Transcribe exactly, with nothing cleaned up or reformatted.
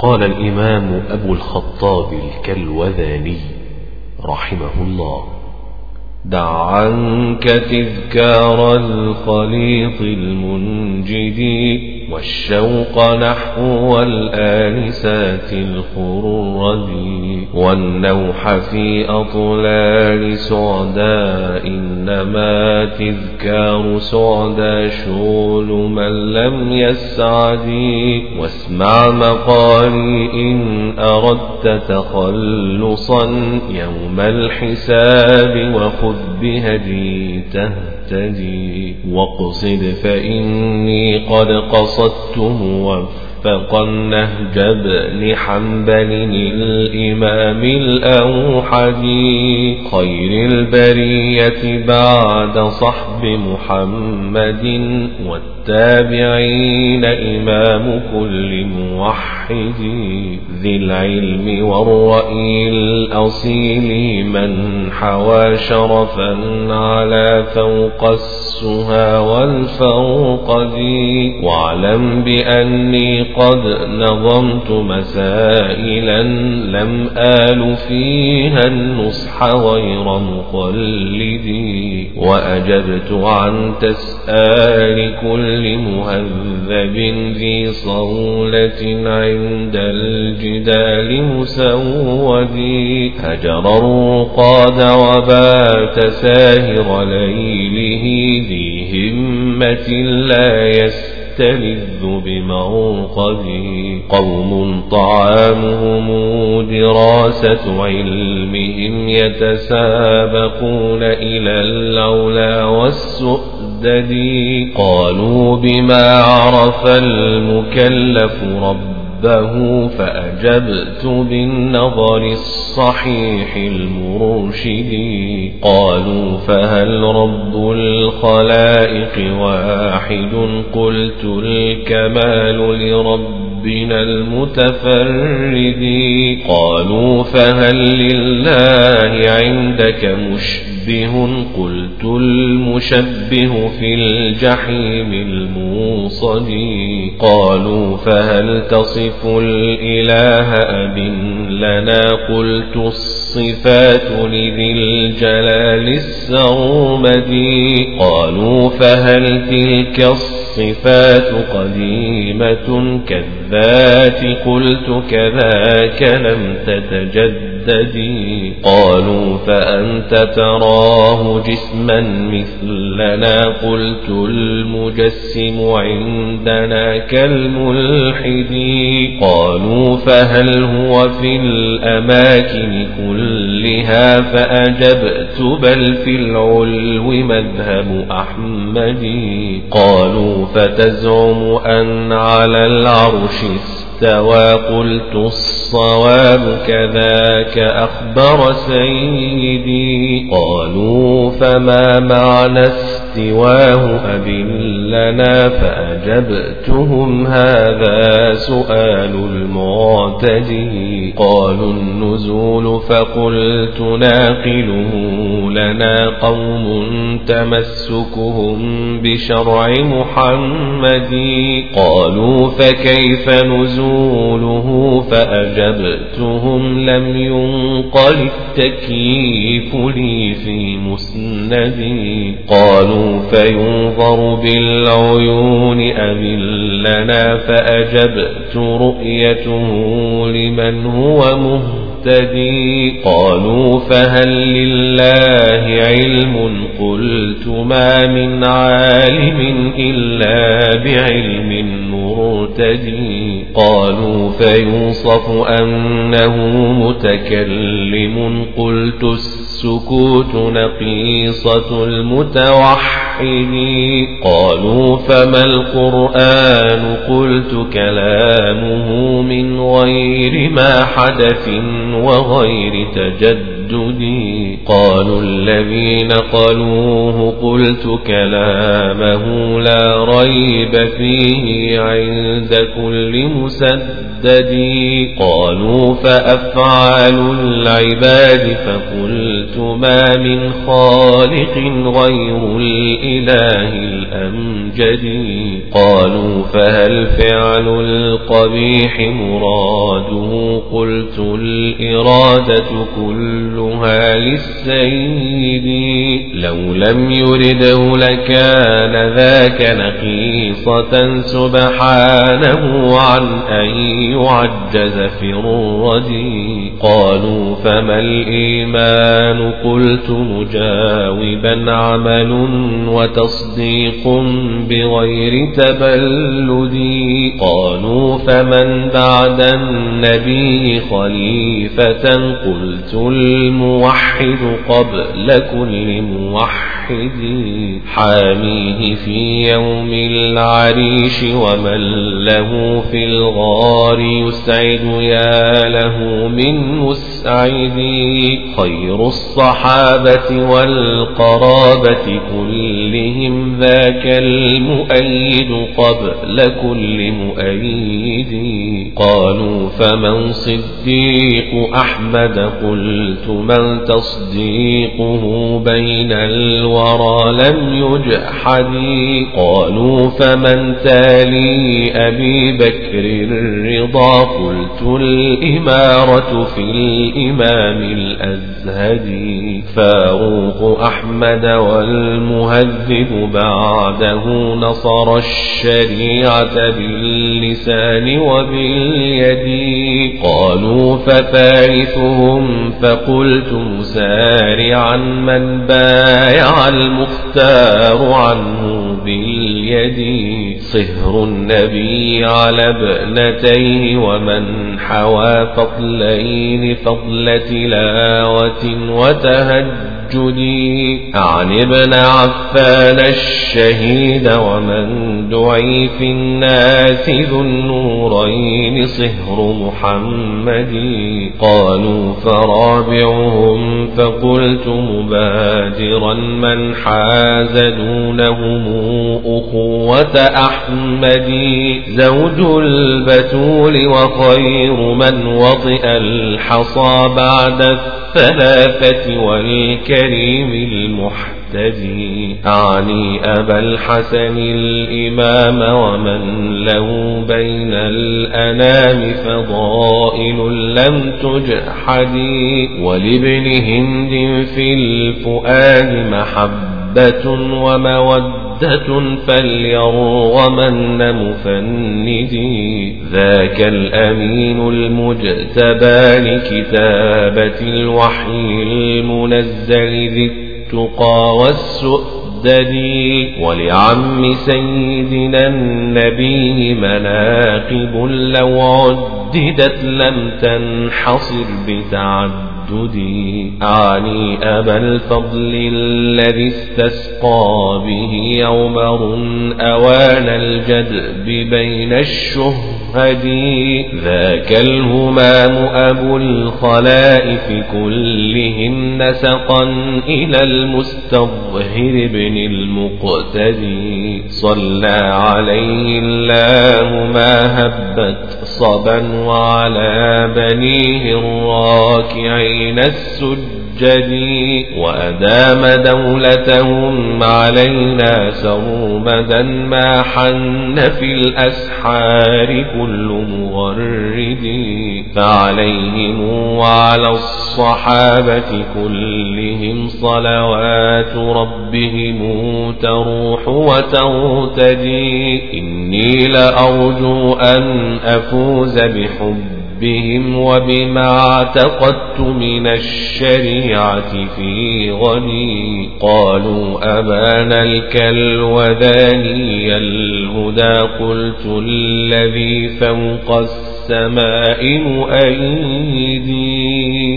قال الإمام أبو الخطاب الكلوذاني رحمه الله: دع عنك تذكار الخليط المنجد والشوق نحو الآنسات الخرد والنوح في أطلال سعدا، إنما تذكار سعدا شغل من لم يسعد. واسمع مقالي إن أردت تخلصا يوم الحساب، وخذ بهدي تهتدي واقصد فإني قد قصدت موفقا نهج ابن حنبل الإمام الأوحد، خير البرية بعد صحب محمد والتابعين إمام كل موحد، ذي العلم والرأي الأصيل من حوى شرفا على فوق السها والفوقد. واعلم بأني قد نظمت مسائلا لم آل فيها النصح غير مقلدي، وأجبت عن تسآل كل مهذب ذي صولة عند الجدال مسودي، هجر الرقاد وبات ساهر ليله ذي همة لا يستلذ بموقدي. قوم طعامهم دراسة علمهم يتسابقون إلى العلا والسؤدد، قالوا بما عرف المكلف ربه فأجبت بالنظر الصحيح المرشد. قالوا فهل رب الخلائق واحد؟ قلت الكمال لربنا المتفرد. قالوا فهل لله عندك مشبه؟ قلت المشبه في الجحيم الموصد. قالوا فهل تصف الإله أب لنا؟ قلت الصفات لذي الجلال السرمد. قالوا فهل تلك الصفات قديمة كالذات؟ قلت كذاك لم تتجدد. قالوا فأنت تراه جسما مثلنا؟ قلت المجسم عندنا كالملحد. قالوا فهل هو في الأماكن كلها؟ فأجبت بل في العلو مذهب أحمد. قالوا فتزعم أن على العرش استوى؟ قلت الصواب كذاك أخبر سيدي. قالوا فما معنى استواه أب لنا؟ فأجبتهم هذا سؤال المعتدي. قالوا النزول فقلت ناقله لنا قوم تمسكهم بشرع محمد. قالوا فكيف نزوله؟ فأجبتهم لم ينقل التكييف لي في مسندي. قالوا فينظر بالعيون أم لنا؟ فأجبت رؤيته لمن هو مهتدي. قالوا فهل لله علم؟ قلت ما من عالم إلا بعلم مرتدي. قالوا فيوصف أنه متكلم؟ قلت السكوت نقيصة المتوحد. قالوا فما القرآن؟ قلت كلامه من غير ما حدث وغير تجدد. تبلدي قالوا الذين قالوه قلت كلامه لا ريب فيه عند كل مسدد قالوا فأفعال العباد فقلت ما من خالق غير الإله الأمجد قالوا فهل فعل القبيح مراده قلت الإرادة كلها للسيد لو لم يرده لكان ذاك نقيصة سبحانه عن أن يعجز في الردي قالوا فما الإيمان قلت مجاوبا عمل وتصديق بغير تبلد قالوا فمن بعد النبي خليفة قلت الموحد قبل كل موحد حاميه في يوم العريش ومن له في الغار يسعد يا له من مسعد خير الصحابة والقرابة كلهم ذاك المؤيد قبل كل مؤيد قالوا فمن صديق أحمد قلت من تصديقه بين الورى لم يجحد قالوا فمن تالي أبي بكر الرضا قلت الإمارة في الإمام الأزهدي فاروق أحمد والمهذب بعده نصر الشريعة باللسان وباليد قالوا فثالثهم فقلت مسارعا من بايع المختار عنه باليد صهر النبي على ابنتيه ومن حوى فضلين فضل تلاوة وتهجد عن ابن عفان الشهيد ومن دعي في الناس ذو النورين صهر محمد قالوا فرابعهم فقلت مبادرا من حاز دونهم أخوة أحمد زوج البتول وخير من وطئ الحصى بعد الثلاثة والكريم المحتدي أعني أبا الحسن الإمام ومن له بين الأنام فضائل لم تجحد ولابن هند في الفؤاد محبة ومودة فليرغمن مفندي ذاك الأمين المجتبى لكتابة الوحي المنزل ذي التقى والسؤدد ولعم سيدنا النبي مناقب لو عددت لم تنحصر بتعدد أعني أبا الفضل الذي استسقى به عمر أوان الجدب بين الشهد ذاك الهمام أبو الخلائف كلهم نسقا إلى المستظهر بن المقتدي صلى عليه الله ما هبت صبا وعلى بنيه الراكعين السجد وأدام دولتهم علينا سرمدا ما حن في الأسحار كل مغرد فعليهم وعلى الصحابة كلهم صلوات ربهم تروح وترتدي إني لأرجو أن أفوز بحب بهم وبما اعتقدت من الشريعة في غني قالوا أبانا الكلوذاني الهدى قلت الذي فوق السماء مؤيدي